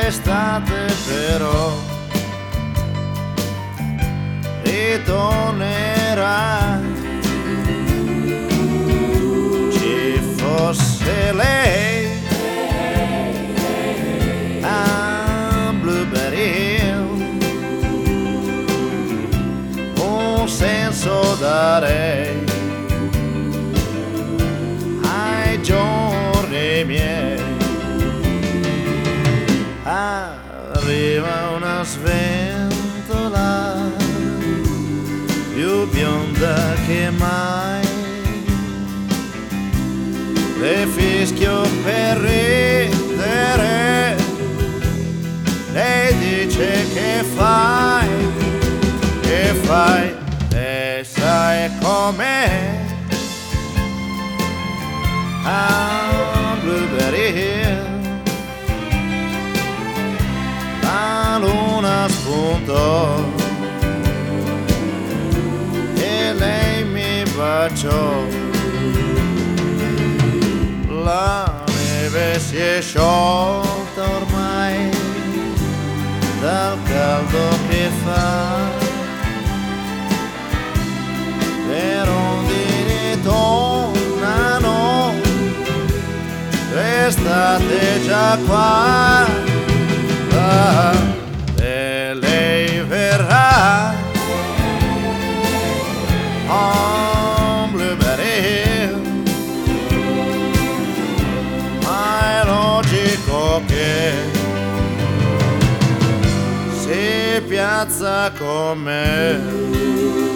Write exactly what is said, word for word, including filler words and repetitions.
D'estate però ritornerà. Ci fosse lei a Blueberry Hill, un senso darei ai giorni miei. Arriva una sventola più bionda che mai, le fischio per ridere, lei dice che fai, che fai, e sai com'è a Blueberry Hill. La luna spuntò e lei mi baciò. La neve si è sciolta ormai dal caldo che fa. Le rondini tornano, l'estate già qua. E lei verrà a Blueberry Hill, ma è logico che si piazza con me.